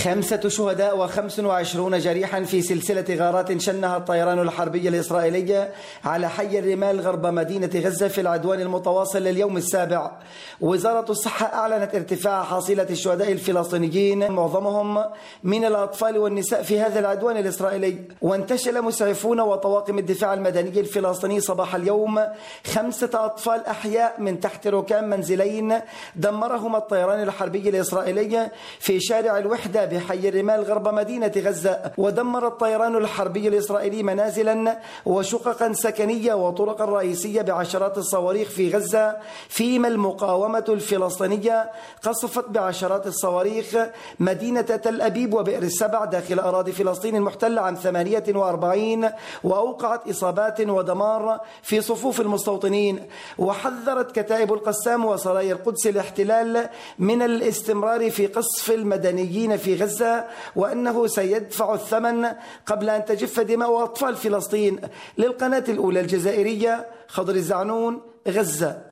5 شهداء و25 جريحا في سلسلة غارات شنها الطيران الحربي الإسرائيلي على حي الرمال غرب مدينة غزة في العدوان المتواصل لليوم السابع. وزارة الصحة أعلنت ارتفاع حصيلة الشهداء الفلسطينيين معظمهم من الأطفال والنساء في هذا العدوان الإسرائيلي. وانتشل مسعفون وطواقم الدفاع المدني الفلسطيني صباح اليوم 5 أطفال أحياء من تحت ركام منزلين دمرهما الطيران الحربي الإسرائيلي في شارع الوحدة بحي الرمال غرب مدينة غزة. ودمر الطيران الحربي الإسرائيلي منازلا وشققا سكنية وطرقا رئيسية بعشرات الصواريخ في غزة، فيما المقاومة الفلسطينية قصفت بعشرات الصواريخ مدينة تل أبيب وبئر السبع داخل أراضي فلسطين المحتلة عام 48، وأوقعت إصابات ودمار في صفوف المستوطنين. وحذرت كتائب القسام وسرايا القدس الاحتلال من الاستمرار في قصف المدنيين في غزة، وأنه سيدفع الثمن قبل أن تجف دماء أطفال فلسطين. للقناة الأولى الجزائرية، خضر الزعنون، غزة.